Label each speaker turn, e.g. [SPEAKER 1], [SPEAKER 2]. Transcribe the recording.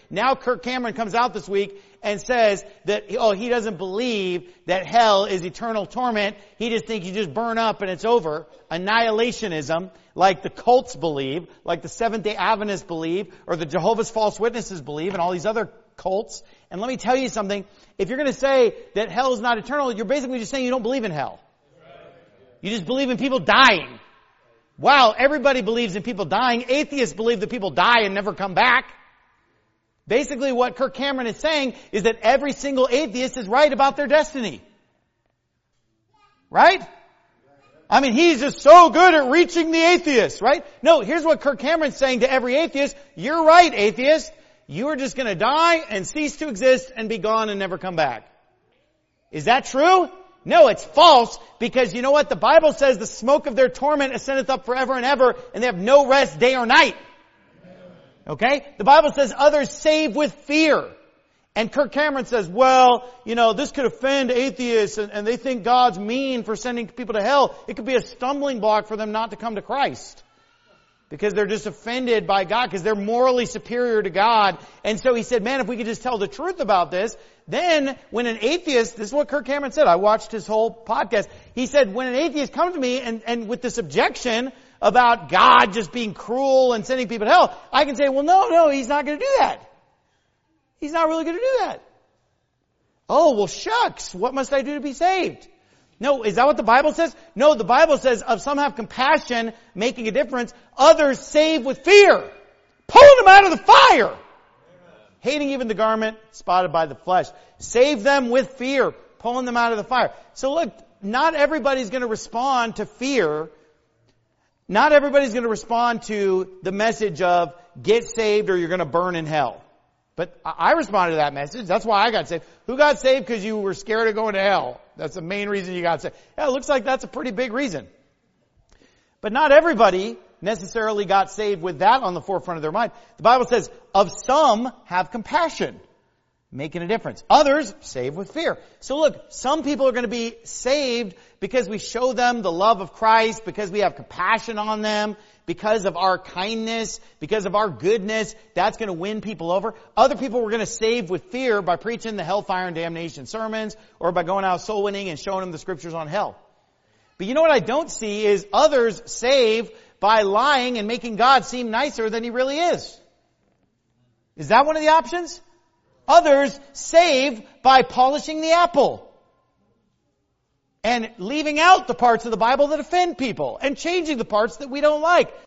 [SPEAKER 1] Now Kirk Cameron comes out this week and says that, he doesn't believe that hell is eternal torment. He just thinks you just burn up and it's over. Annihilationism, like the cults believe, like the Seventh-day Adventists believe, or the Jehovah's False Witnesses believe, and all these other cults. And let me tell you something. If you're going to say that hell is not eternal, you're basically just saying you don't believe in hell. You just believe in people dying. Wow, everybody believes in people dying. Atheists believe that people die and never come back. Basically what Kirk Cameron is saying is that every single atheist is right about their destiny. Right? I mean, he's just so good at reaching the atheist, right? No, here's what Kirk Cameron's saying to every atheist. You're right, atheist. You are just going to die and cease to exist and be gone and never come back. Is that true? No, it's false, because you know what? The Bible says the smoke of their torment ascendeth up forever and ever, and they have no rest day or night. Okay? The Bible says others save with fear. And Kirk Cameron says, well, this could offend atheists, and they think God's mean for sending people to hell. It could be a stumbling block for them not to come to Christ. Because they're just offended by God, because they're morally superior to God. And so he said, man, if we could just tell the truth about this, then when an atheist, this is what Kirk Cameron said, I watched his whole podcast. He said, when an atheist comes to me and with this objection about God just being cruel and sending people to hell, I can say, well, no, he's not going to do that. He's not really going to do that. Oh, well, shucks, what must I do to be saved? No, is that what the Bible says? No, the Bible says of some have compassion, making a difference. Others save with fear, pulling them out of the fire. Amen. Hating even the garment spotted by the flesh. Save them with fear, pulling them out of the fire. So look, not everybody's going to respond to fear. Not everybody's going to respond to the message of get saved or you're going to burn in hell. But I responded to that message. That's why I got saved. Who got saved because you were scared of going to hell? That's the main reason you got saved. Yeah, it looks like that's a pretty big reason. But not everybody necessarily got saved with that on the forefront of their mind. The Bible says, of some have compassion, making a difference. Others save with fear. So look, some people are going to be saved because we show them the love of Christ, because we have compassion on them, because of our kindness, because of our goodness. That's going to win people over. Other people we're going to save with fear by preaching the hellfire and damnation sermons, or by going out soul winning and showing them the scriptures on hell. But you know what I don't see is others save by lying and making God seem nicer than He really is. Is that one of the options? Others save by polishing the apple and leaving out the parts of the Bible that offend people and changing the parts that we don't like.